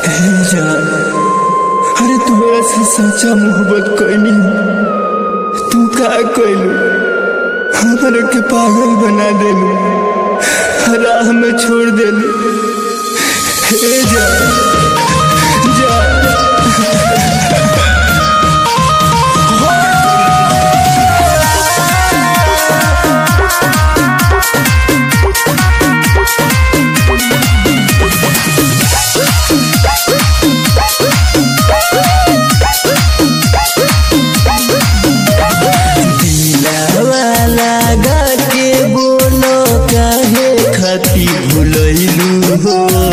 जान, अरे तुम्हारा से सच्चा मोहब्बत कोई नहीं। तू का कोइलू हमारे के पागल बना देलू, राह में छोड़ देलू। हे जान, भूलैलू हो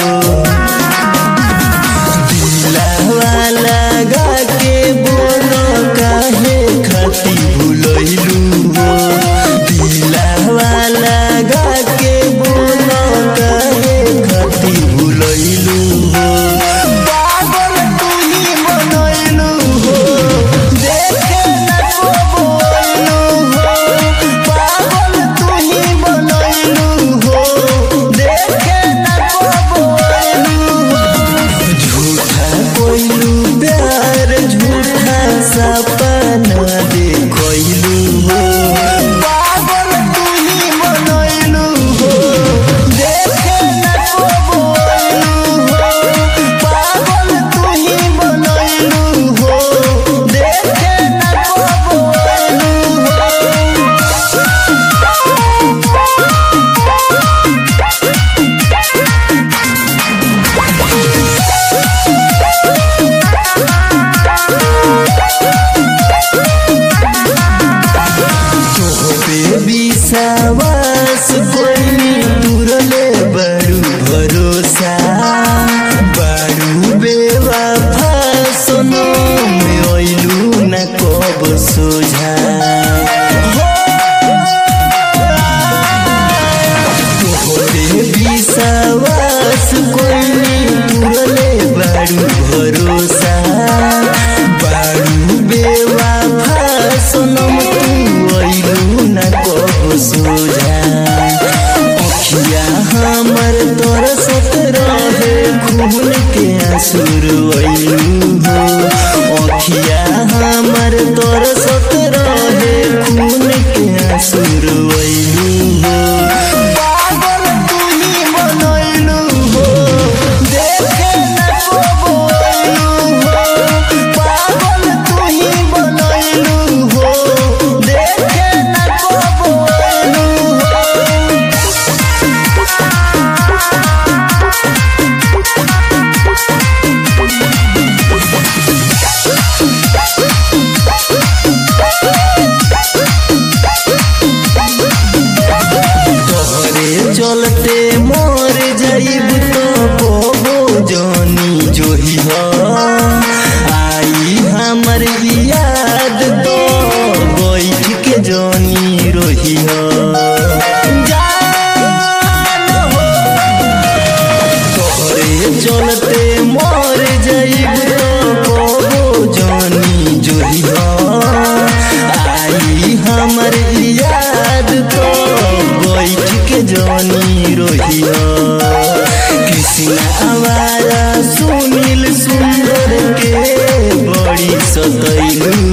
दिलवा लगा के बोलो काहे खाती भूलैलू हो, दिलवा लगा के बोलो काहे खाती भूलैलू हो। पागल तू ही बनैलू हो, देखे न को बोलू हो। पागल तू ही बनैलू हो, सपना देखलू हो। पागल तू ही बनैलू हो, देखे न को बोलू हो। पागल तू ही बनैलू हो, देखे न को बोलू हो। विश्वास कोई तुरले बड़ू भरोसा, बड़ू बेवफा सुनो में ओइलू न कब सोझा। तोहरे विश्वास कोई तुरले बड़ू भरोसा, बड़ू बेवफा सुनो सोझा। अखिया हमर तरसत रहे खून के आंसू रोइलू हो। अखिया हमर तरसत रहे खून के आंसू रोइलू हो। पागल तू ही बनैलू हो, देखे न को बोलू हो। पागल तू ही बनैलू हो, देखे न को बोलू हो। तोहरे चलते मर जाइब तो कबो जानी जोही हो। आई हमर याद तो बैठ के जानी रोही हो। तोहरे चलते मर जाइब तो कबो जानी जोही हो। आई हमर याद तो बैठ के जानी रोही हो। कृष्ण आवारा सुनील सुंदर के बड़ी सतैलू